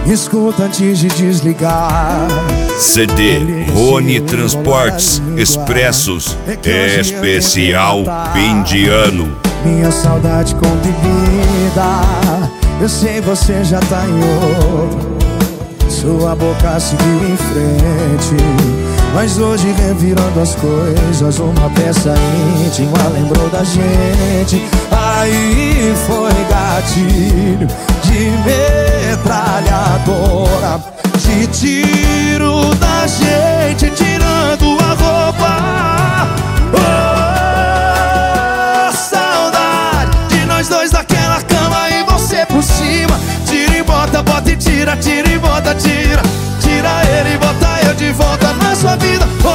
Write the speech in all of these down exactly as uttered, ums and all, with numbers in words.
escuta antes de desligar. C D Rony Transportes Expressos especial fim de ano. Minha saudade com bebida, eu sei você já tá em outro. Sua boca seguiu em frente, mas hoje revirando as coisas, uma peça íntima lembrou da gente. Aí foi gatilho de metralhadora, de tiro da gente tirando a roupa. Oh, saudade de nós dois naquela cama e você por cima. Tira e bota, bota e tira, tira e bota, tira. Tira ele e bota eu de volta na sua vida. Oh,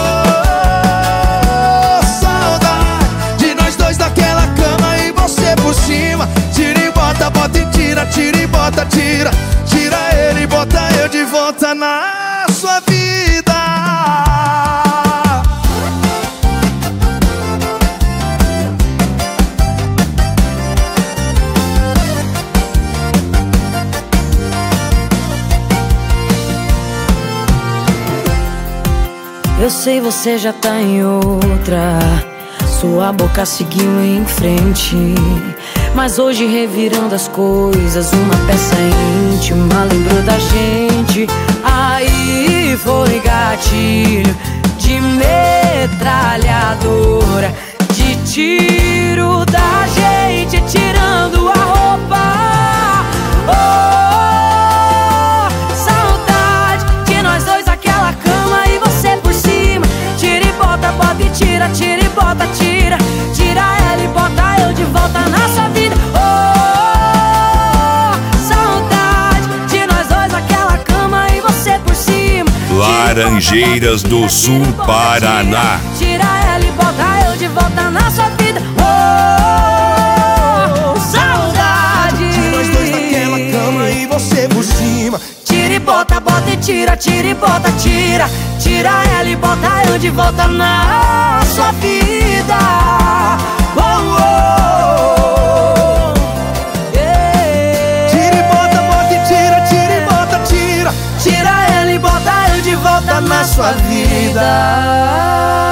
saudade de nós dois naquela cama e você por cima. Tira e bota, bota e tira, tira e bota, tira. Tira ele e bota eu de volta na sua vida. Eu sei você já tá em outra, sua boca seguiu em frente, mas hoje revirando as coisas, uma peça íntima lembrou da gente. Aí foi gatilho de metralhadora, de tiro da gente tirando a roupa. Oh, saudade de nós dois naquela cama e você por cima. Tira e bota, bota e tira, tira e bota, tira. Tira ela e bota eu de volta na sua vida. Oh, saudade de nós dois naquela cama e você por cima. Laranjeiras do Sul, Paraná. Tira ela e bota eu de volta na sua vida. Oh, saudade de nós dois naquela cama e você por cima. Tira e bota, bota e tira, tira e bota, tira. Tira ela e bota eu de volta na sua vida. Oh, oh, yeah. Tira e bota, bota e tira, tira e bota, tira. Tira ela e bota eu de volta na sua vida.